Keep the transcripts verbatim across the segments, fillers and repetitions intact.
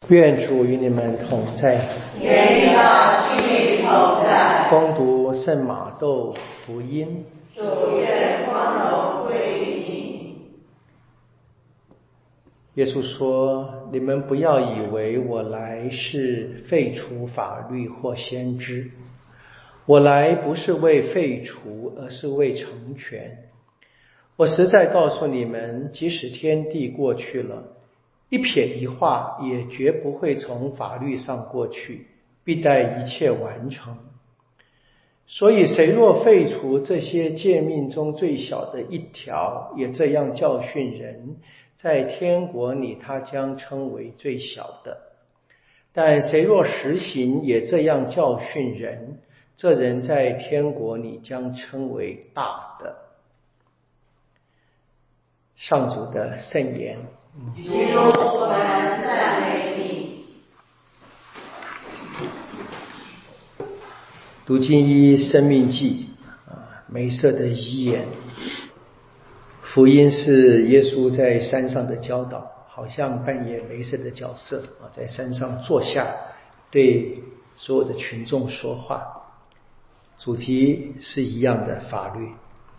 愿主与你们同在， 愿你的心里同在。 恭读圣马窦福音。 主愿光荣归于你。 耶稣说：“你们不要以为我来是废除法律或先知，我来不是为废除，而是为成全。我实在告诉你们，即使天地过去了，一撇一画也绝不会从法律上过去，必待一切完成。所以谁若废除这些诫命中最小的一条，也这样教训人，在天国里他将称为最小的。但谁若实行，也这样教训人，这人在天国里将称为大的。”上主的圣言。 主，我们赞美你。 读经一生命记啊，梅瑟的遗言。福音是耶稣在山上的教导，好像扮演梅瑟的角色啊，在山上坐下，对所有的群众说话。主题是一样的，法律。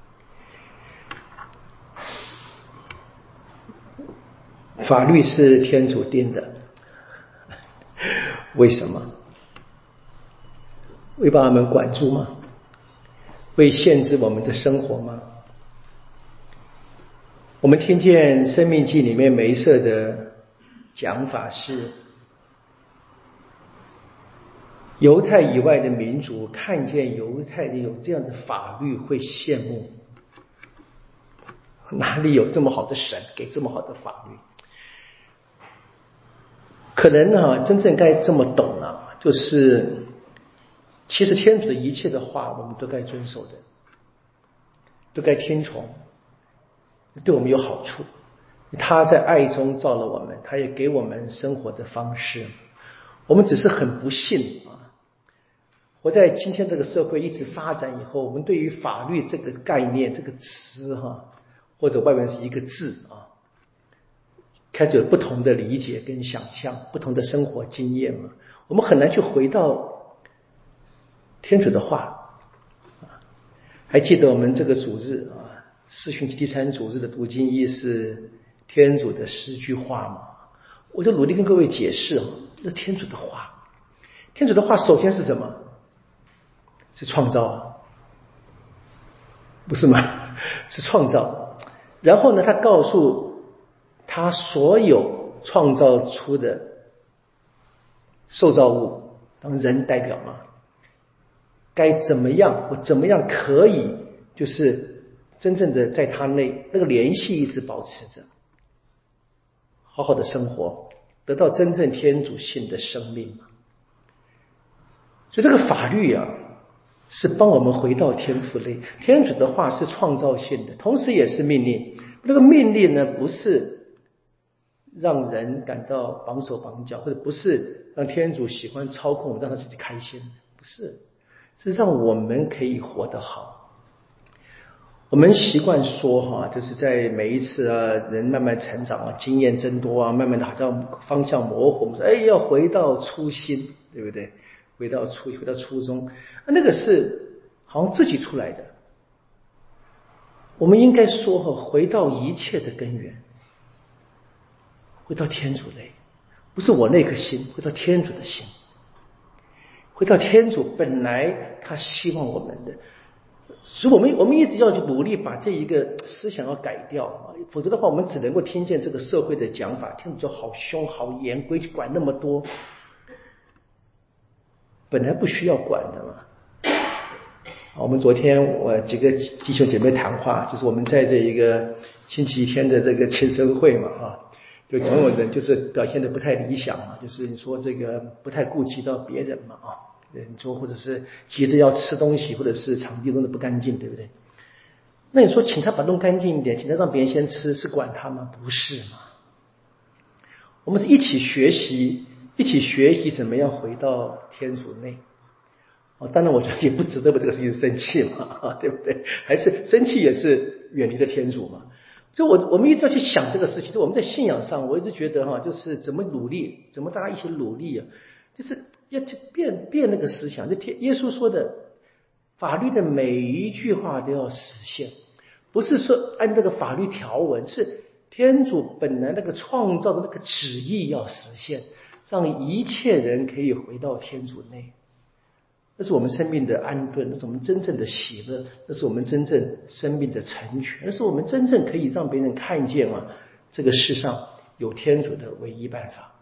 法律是天主定的，为什么？为把我们管住吗？为限制我们的生活吗？我们听见《生命记》里面梅瑟的讲法是，犹太以外的民族看见犹太人有这样的法律会羡慕，哪里有这么好的神给这么好的法律？可能啊，真正该这么懂啊，就是其实天主的一切的话我们都该遵守的，都该听从，对我们有好处。他在爱中造了我们，他也给我们生活的方式，我们只是很不幸啊。活在今天这个社会一直发展以后，我们对于法律这个概念这个词哈，或者外面是一个字啊，开始有不同的理解跟想象，不同的生活经验嘛，我们很难去回到天主的话。还记得我们这个主日啊，四旬期第三主日的读经一是天主的十句话嘛？我就努力跟各位解释，那天主的话，天主的话首先是什么？是创造，不是吗？是创造。然后呢，他告诉他所有创造出的受造物，当人代表嘛，该怎么样，我怎么样可以就是真正的在他内那个联系一直保持着，好好的生活，得到真正天主性的生命嘛。所以这个法律啊，是帮我们回到天父内。天主的话是创造性的，同时也是命令。这个命令呢，不是让人感到绑手绑脚，或者不是让天主喜欢操控，让他自己开心，不是，是让我们可以活得好。我们习惯说哈，就是在每一次啊，人慢慢成长啊，经验增多啊，慢慢的好像方向模糊，我们说哎，要回到初心，对不对？回到初回到初衷，那个是好像自己出来的。我们应该说哈，回到一切的根源，回到天主内，不是我那颗心，回到天主的心，回到天主本来他希望我们的。所以我们我们一直要去努力把这一个思想要改掉啊，否则的话我们只能够听见这个社会的讲法，天主就好凶好严，规矩管那么多，本来不需要管的嘛。我们昨天我几个弟兄姐妹谈话，就是我们在这一个星期天的这个庆生会嘛啊，就总有人就是表现的不太理想嘛，就是你说这个不太顾及到别人嘛啊，你说或者是急着要吃东西，或者是场地弄得不干净，对不对？那你说请他把弄干净一点，请他让别人先吃，是管他吗？不是嘛。我们是一起学习，一起学习怎么样回到天主内。哦，当然我觉得也不值得为这个事情生气嘛，对不对？还是生气也是远离了天主嘛。 所以我我们一直要去想这个事情。就我们在信仰上，我一直觉得哈，就是怎么努力，怎么大家一起努力啊，就是要去变变那个思想。就耶稣说的，法律的每一句话都要实现，不是说按这个法律条文，是天主本来那个创造的那个旨意要实现，让一切人可以回到天主内。那是我们生命的安顿，那是我们真正的喜乐，那是我们真正生命的成全，那是我们真正可以让别人看见啊，这个世上有天主的唯一办法。